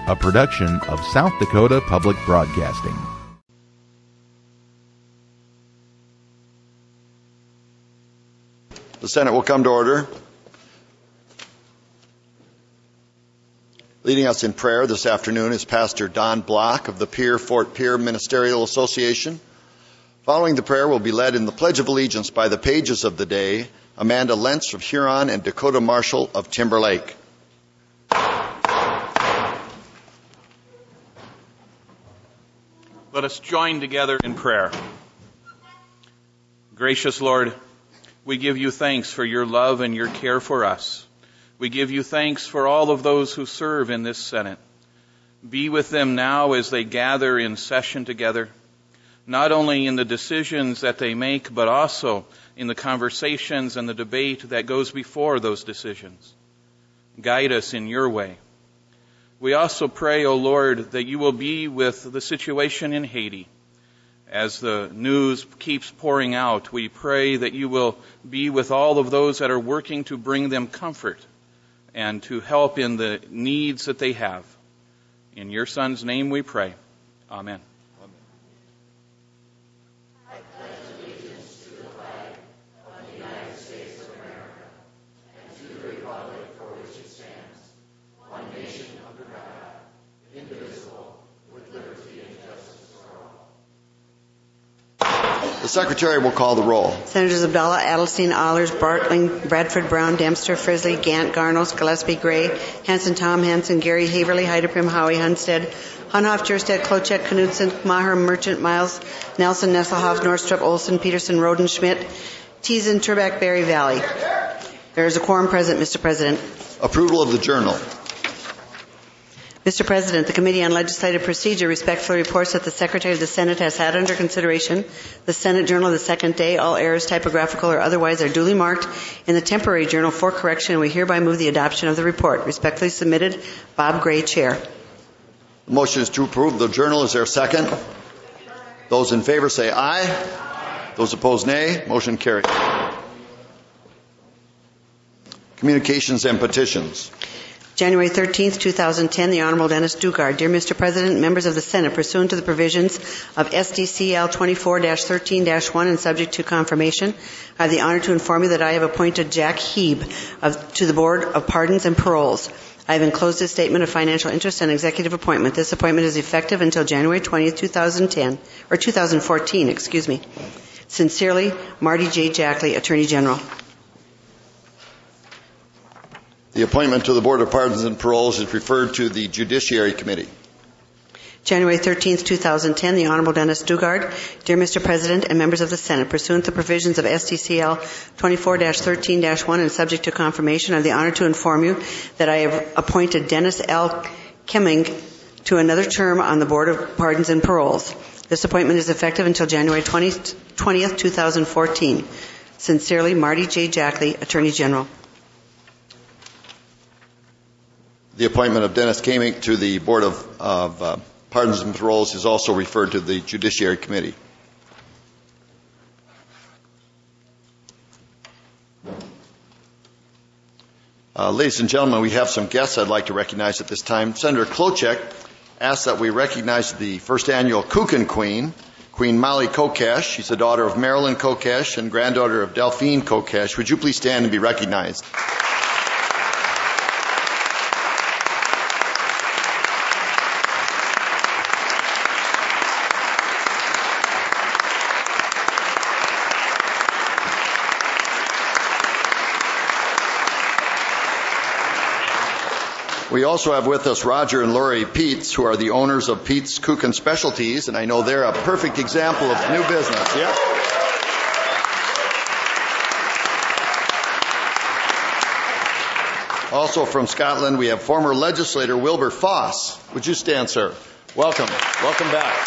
a production of South Dakota Public Broadcasting. The Senate will come to order. Leading us in prayer this afternoon is Pastor Don Block of the Fort Pierre Ministerial Association. Following the prayer will be led in the Pledge of Allegiance by the pages of the day, Amanda Lentz of Huron and Dakota Marshall of Timberlake. Let us join together in prayer. Gracious Lord, we give you thanks for your love and your care for us. We give you thanks for all of those who serve in this Senate. Be with them now as they gather in session together, not only in the decisions that they make, but also in the conversations and the debate that goes before those decisions. Guide us in your way. We also pray, O Lord, that you will be with the situation in Haiti. As the news keeps pouring out, we pray that you will be with all of those that are working to bring them comfort and to help in the needs that they have. In your Son's name we pray. Amen. I pledge allegiance to the flag of the United States of America and to the republic for which it stands, one nation under God, indivisible, with liberty and justice for all. The Secretary will call the roll. Senators Abdallah, Adelstein, Allers, Bartling, Bradford, Brown, Dempster, Frisley, Gant, Garnos, Gillespie, Gray, Hanson, Tom, Hanson, Gary, Haverly, Heiderprim, Howie, Hunstead, Hunhoff, Jerstead, Klochek, Knudsen, Maher, Merchant, Miles, Nelson, Nesselhoff, Norstrup, Olson, Peterson, Roden, Schmidt, Teason, Turback, Berry, Valley. There is a quorum present, Mr. President. Approval of the journal. Mr. President, the Committee on Legislative Procedure respectfully reports that the Secretary of the Senate has had under consideration the Senate Journal of the second day. All errors, typographical or otherwise, are duly marked in the temporary journal for correction, and we hereby move the adoption of the report. Respectfully submitted, Bob Gray, Chair. The motion is to approve the journal. Is there a second? Those in favor say aye. Those opposed, nay. Motion carried. Communications and petitions. January 13th, 2010, the Honorable Dennis Dugard. Dear Mr. President, members of the Senate, pursuant to the provisions of SDCL 24-13-1 and subject to confirmation, I have the honor to inform you that I have appointed Jack Heeb to the Board of Pardons and Paroles. I have enclosed a statement of financial interest and executive appointment. This appointment is effective until January 20th, 2014. Sincerely, Marty J. Jackley, Attorney General. The appointment to the Board of Pardons and Paroles is referred to the Judiciary Committee. January 13th, 2010, the Honorable Dennis Dugard. Dear Mr. President and members of the Senate, pursuant to the provisions of SDCL 24-13-1 and subject to confirmation, I have the honor to inform you that I have appointed Dennis L. Kemming to another term on the Board of Pardons and Paroles. This appointment is effective until January 20th, 2014. Sincerely, Marty J. Jackley, Attorney General. The appointment of Dennis Kemming to the Board of Pardons and Paroles is also referred to the Judiciary Committee. Ladies and gentlemen, we have some guests I'd like to recognize at this time. Senator Klochek asked that we recognize the first annual Kukin Queen, Queen Molly Kokesh. She's the daughter of Marilyn Kokesh and granddaughter of Delphine Kokesh. Would you please stand and be recognized? We also have with us Roger and Lori Peets, who are the owners of Peets Kukin Specialties, and I know they're a perfect example of new business. Yep. Also from Scotland, we have former legislator Wilbur Foss. Would you stand, sir? Welcome. Welcome back.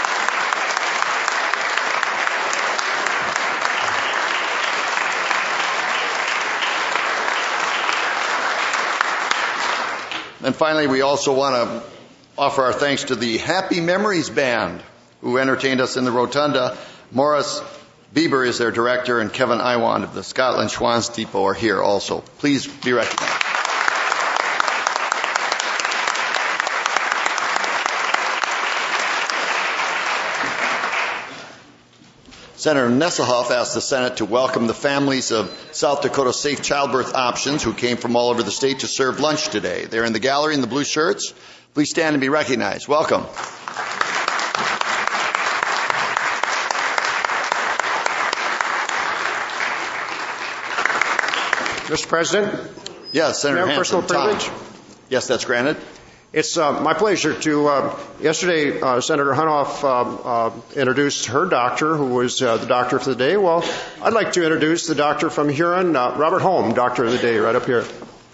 And finally, we also want to offer our thanks to the Happy Memories Band, who entertained us in the Rotunda. Morris Bieber is their director, and Kevin Iwand of the Scotland Schwans Depot are here also. Please be recognized. Senator Nesselhoff asked the Senate to welcome the families of South Dakota Safe Childbirth Options who came from all over the state to serve lunch today. They're in the gallery in the blue shirts. Please stand and be recognized. Welcome. Mr. President? Yes, Senator Hansen. Personal privilege? Yes, that's granted. It's my pleasure to, yesterday, Senator Hunoff introduced her doctor, who was the doctor for the day. Well, I'd like to introduce the doctor from Huron, Robert Holm, doctor of the day, right up here.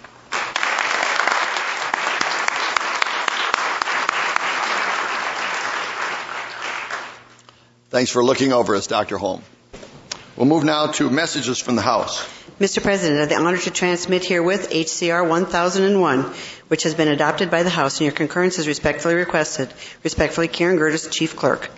Thanks for looking over us, Dr. Holm. We'll move now to messages from the House. Mr. President, I have the honor to transmit herewith HCR 1001, which has been adopted by the House, and your concurrence is respectfully requested. Respectfully, Karen Gertis, Chief Clerk.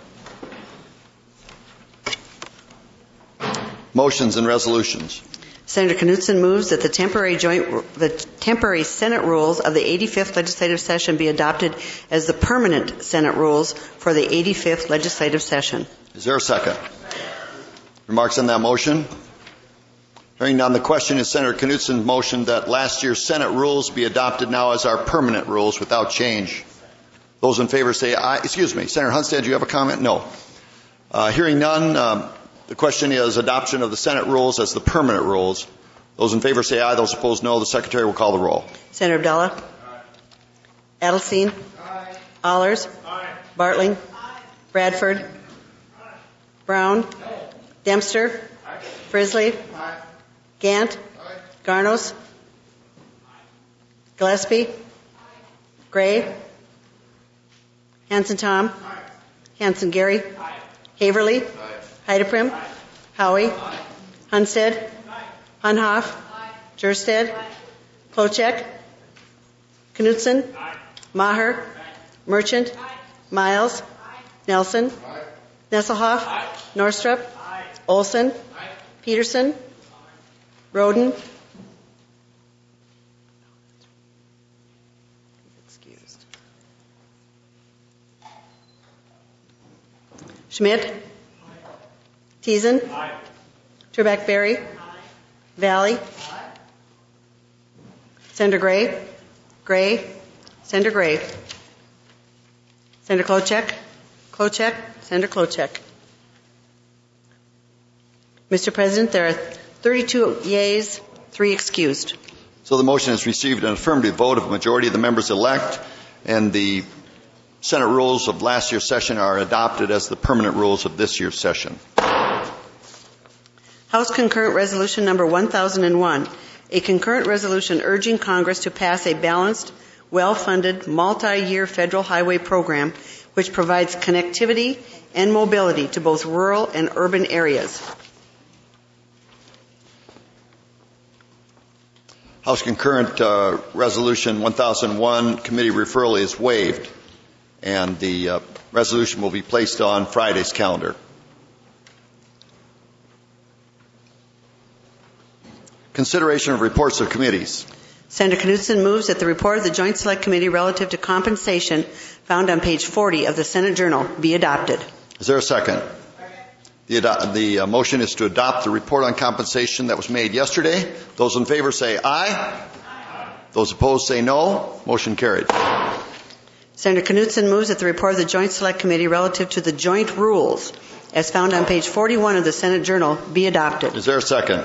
Motions and resolutions. Senator Knudsen moves that the temporary Senate rules of the 85th legislative session be adopted as the permanent Senate rules for the 85th legislative session. Is there a second? Remarks on that motion? Hearing none, the question is Senator Knudsen's motion that last year's Senate rules be adopted now as our permanent rules without change. Those in favor say aye. Excuse me, Senator Hunstead, do you have a comment? No. Hearing none, the question is adoption of the Senate rules as the permanent rules. Those in favor say aye. Those opposed, no. The Secretary will call the roll. Senator Abdullah? Aye. Adelstein? Aye. Allers? Aye. Bartling? Aye. Bradford? Aye. Brown? No. Dempster? Aye. Frisley? Aye. Gant? Aye. Garnos? Aye. Gillespie? Aye. Gray? Hanson Tom? Aye. Hanson Gary? Aye. Haverly? Aye. Heideprim? Aye. Howie? Aye. Hunstead? Aye. Hunhoff? Aye. Jersted? Aye. Klochek? Knudsen? Aye. Maher? Aye. Merchant? Aye. Miles? Aye. Nelson? Aye. Nesselhoff? Aye. Norstrup? Aye. Olson? Aye. Peterson? Aye. Roden? Excused. Schmidt? Aye. Teason? Aye. Trebek-Berry? Aye. Valley? Aye. Senator Gray? Gray? Senator Gray? Senator Klochek? Klochek? Senator Klochek. Mr. President, there are 32 yeas, 3 excused. So the motion has received an affirmative vote of a majority of the members elect, and the Senate rules of last year's session are adopted as the permanent rules of this year's session. House Concurrent Resolution number 1001, a concurrent resolution urging Congress to pass a balanced, well-funded, multi-year federal highway program which provides connectivity and mobility to both rural and urban areas. House Concurrent Resolution 1001 committee referral is waived, and the resolution will be placed on Friday's calendar. Consideration of reports of committees. Senator Knudsen moves that the report of the Joint Select Committee relative to compensation found on page 40 of the Senate Journal be adopted. Is there a second? The motion is to adopt the report on compensation that was made yesterday. Those in favor say aye. Aye. Those opposed say no. Motion carried. Senator Knudsen moves that the report of the Joint Select Committee relative to the joint rules as found on page 41 of the Senate Journal be adopted. Is there a second?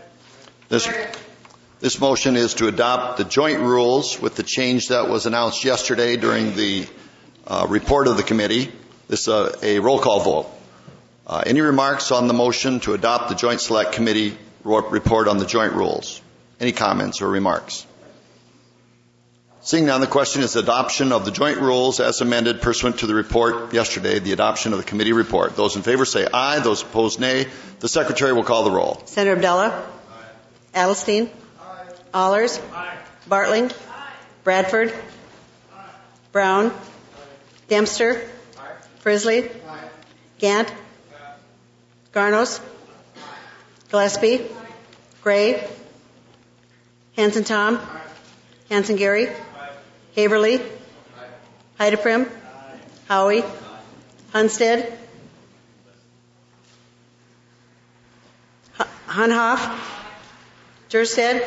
This motion is to adopt the joint rules with the change that was announced yesterday during the report of the committee. This is a roll call vote. Any remarks on the motion to adopt the Joint Select Committee report on the joint rules? Any comments or remarks? Seeing none, the question is adoption of the joint rules as amended pursuant to the report yesterday, the adoption of the committee report. Those in favor say aye. Those opposed, nay. The Secretary will call the roll. Senator Abdullah? Aye. Adelstein? Aye. Allers? Aye. Bartling? Aye. Bradford? Aye. Brown? Aye. Dempster? Aye. Frisley? Aye. Gant? Aye. Garnos? Aye. Gillespie? Aye. Gray? Hanson Tom? Aye. Hanson Gary? Aye. Haverly? Aye. Heideprim? Aye. Howie? Aye. Hunstead? Hunhoff. Jurstead.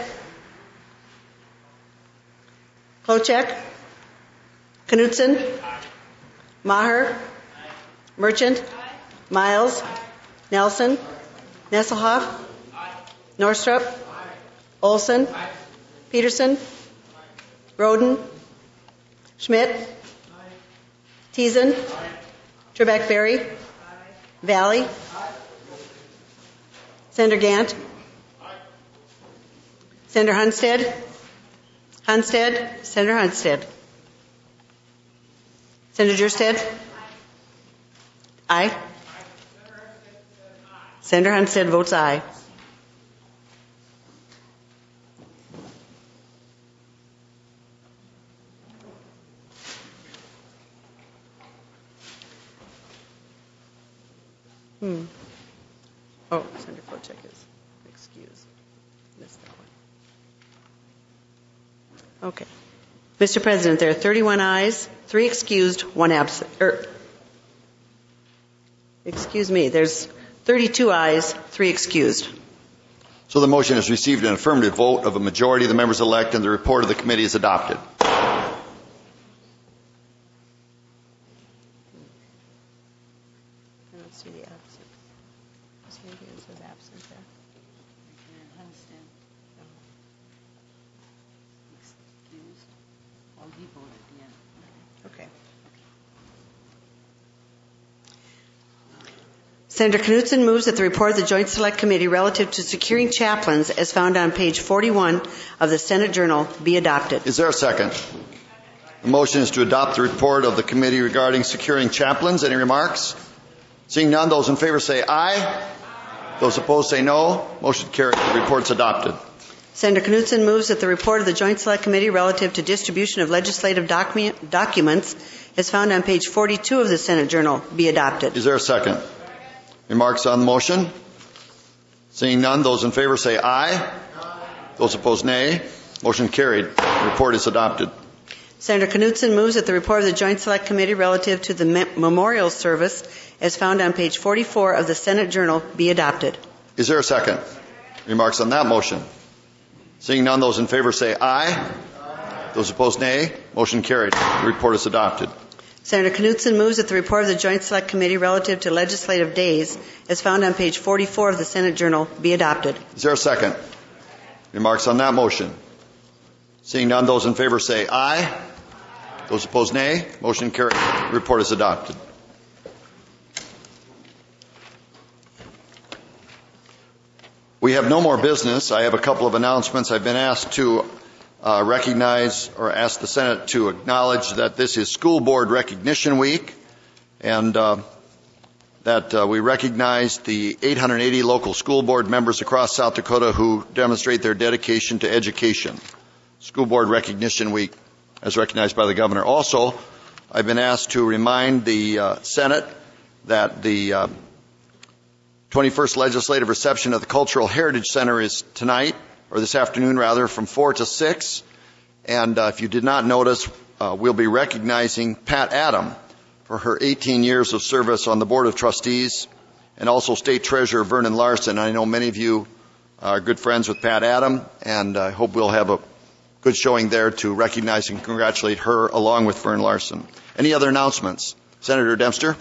Klochek. Knutson. Maher. Merchant. Miles. Nelson. Nesselhoff. Norstrup. Olson. Peterson. Roden. Schmidt. Teason. Trebek-Berry. Valley. Senator Gant. Senator Hunstead. Senator Hunstead. Senator Jurstead. Aye. Senator Hunstead votes aye. Oh, Senator Klochek is excused. Missed that one. Okay. Mr. President, there are 31 ayes, 3 excused, 1 absent. Excuse me, there's 32 ayes, 3 excused. So the motion has received an affirmative vote of a majority of the members elect, and the report of the committee is adopted. I don't see the absent. See if it says absent there. Excused. Well, he voted, yeah. Okay. Senator Knutson moves that the report of the Joint Select Committee relative to securing chaplains, as found on page 41 of the Senate Journal, be adopted. Is there a second? The motion is to adopt the report of the committee regarding securing chaplains. Any remarks? Seeing none, those in favor say aye. Those opposed say no. Motion carried. The report's adopted. Senator Knutson moves that the report of the Joint Select Committee relative to distribution of legislative documents, as found on page 42 of the Senate Journal, be adopted. Is there a second? Remarks on the motion? Seeing none, those in favor say aye. Those opposed, nay. Motion carried. The report is adopted. Senator Knutson moves that the report of the Joint Select Committee relative to the memorial service, as found on page 44 of the Senate Journal, be adopted. Is there a second? Remarks on that motion? Seeing none, those in favor say aye. Those opposed, nay. Motion carried. The report is adopted. Senator Knutson moves that the report of the Joint Select Committee relative to legislative days, as found on page 44 of the Senate Journal, be adopted. Is there a second? Remarks on that motion? Seeing none, those in favor say aye. Those opposed, nay. Motion carried. The report is adopted. We have no more business. I have a couple of announcements. I've been asked to recognize or ask the Senate to acknowledge that this is School Board Recognition Week, and that we recognize the 880 local school board members across South Dakota who demonstrate their dedication to education. School Board Recognition Week, as recognized by the governor. Also, I've been asked to remind the Senate that the 21st Legislative Reception at the Cultural Heritage Center is tonight, or this afternoon rather, from 4 to 6. And if you did not notice, we'll be recognizing Pat Adam for her 18 years of service on the Board of Trustees, and also State Treasurer Vernon Larson. I know many of you are good friends with Pat Adam, and I hope we'll have a good showing there to recognize and congratulate her along with Vernon Larson. Any other announcements? Senator Dempster?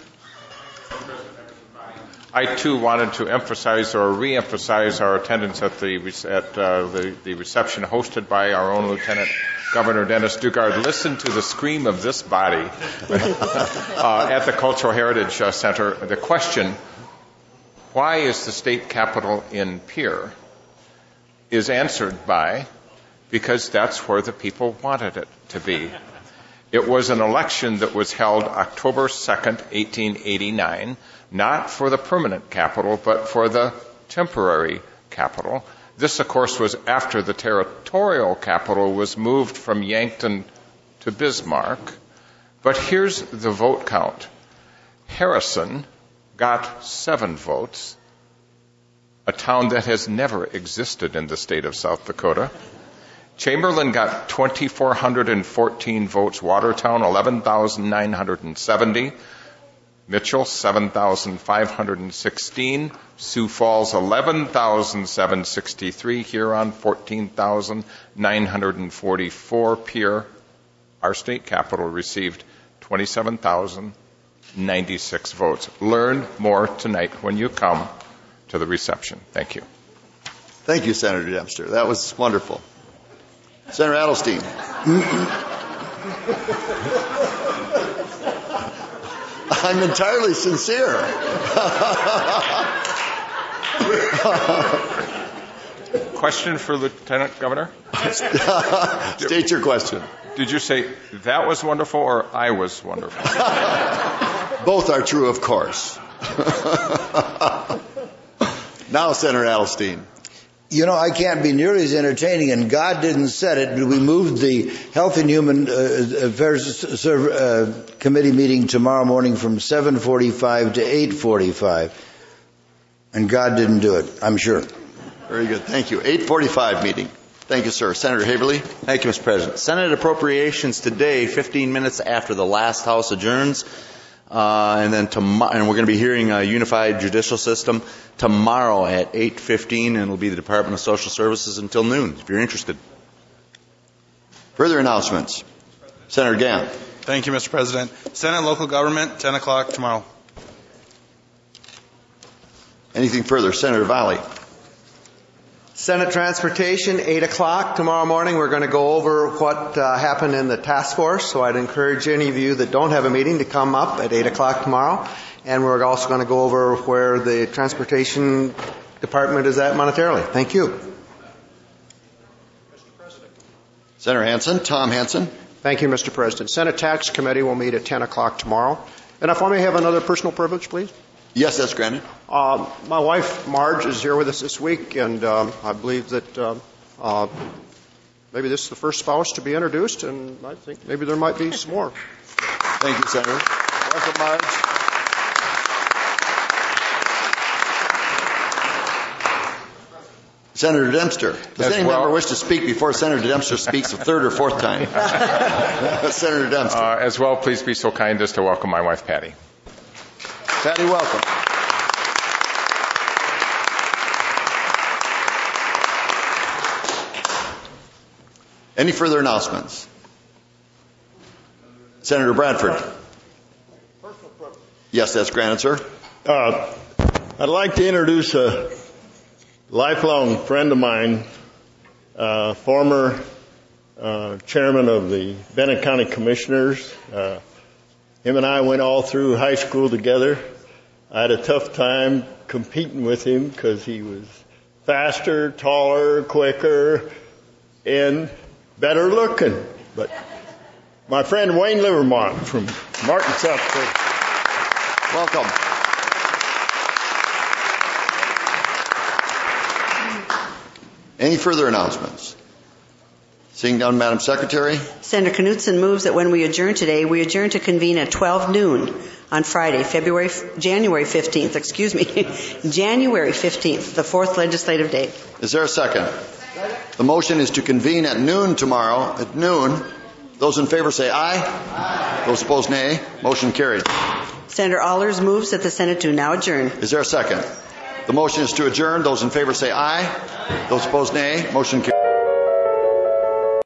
I too wanted to emphasize or re-emphasize our attendance at the reception hosted by our own Lieutenant Governor Dennis Daugaard. Listen to the scream of this body at the Cultural Heritage Center. The question, why is the state capitol in Pierre, is answered by, because that's where the people wanted it to be. It was an election that was held October 2nd, 1889, not for the permanent capital, but for the temporary capital. This, of course, was after the territorial capital was moved from Yankton to Bismarck. But here's the vote count. Harrison got 7 votes, a town that has never existed in the state of South Dakota. Chamberlain got 2,414 votes, Watertown 11,970. Mitchell, 7,516. Sioux Falls, 11,763. Huron, 14,944. Pierre, our state capital, received 27,096 votes. Learn more tonight when you come to the reception. Thank you. Thank you, Senator Dempster. That was wonderful. Senator Adelstein. I'm entirely sincere. Question for Lieutenant Governor? State your question. Did you say that was wonderful or I was wonderful? Both are true, of course. Now, Senator Adelstein. You know, I can't be nearly as entertaining, and God didn't set it, but we moved the Health and Human Affairs Committee meeting tomorrow morning from 7:45 to 8:45. And God didn't do it, I'm sure. Very good. Thank you. 8:45 meeting. Thank you, sir. Senator Haverly. Thank you, Mr. President. Senate appropriations today, 15 minutes after the last House adjourns. And then tomorrow, and we're going to be hearing a unified judicial system tomorrow at 8:15, and it'll be the Department of Social Services until noon, if you're interested. Further announcements. Senator Gant. Thank you, Mr. President. Senate local government, 10 o'clock tomorrow. Anything further? Senator Valley. Senate Transportation, 8 o'clock tomorrow morning. We're going to go over what happened in the task force, so I'd encourage any of you that don't have a meeting to come up at 8 o'clock tomorrow. And we're also going to go over where the Transportation Department is at monetarily. Thank you. Senator Hansen. Tom Hansen. Thank you, Mr. President. Senate Tax Committee will meet at 10 o'clock tomorrow. And if I may have another personal privilege, please. Yes, that's granted. My wife, Marge, is here with us this week, and I believe that maybe this is the first spouse to be introduced, and I think maybe there might be some more. Thank you, Senator. Welcome, Marge. Senator Dempster. Does any member wish to speak before Senator Dempster speaks a third or fourth time? Senator Dempster. As well, please be so kind as to welcome my wife, Patty. Patty, welcome. Any further announcements? Senator Bradford. Yes, that's granted, sir. I'd like to introduce a lifelong friend of mine, former chairman of the Bennett County Commissioners. Him and I went all through high school together. I had a tough time competing with him because he was faster, taller, quicker, and better looking. But my friend Wayne Livermont from Martin, South Dakota. Welcome. Any further announcements? Seeing none, Madam Secretary. Senator Knudsen moves that when we adjourn today, we adjourn to convene at 12 noon on Friday, January 15th, January 15th, the fourth legislative day. Is there a second? The motion is to convene at noon tomorrow, at noon. Those in favor say aye. Aye. Those opposed, nay. Motion carried. Senator Allers moves that the Senate do now adjourn. Is there a second? The motion is to adjourn. Those in favor say aye. Those opposed, nay. Motion carried.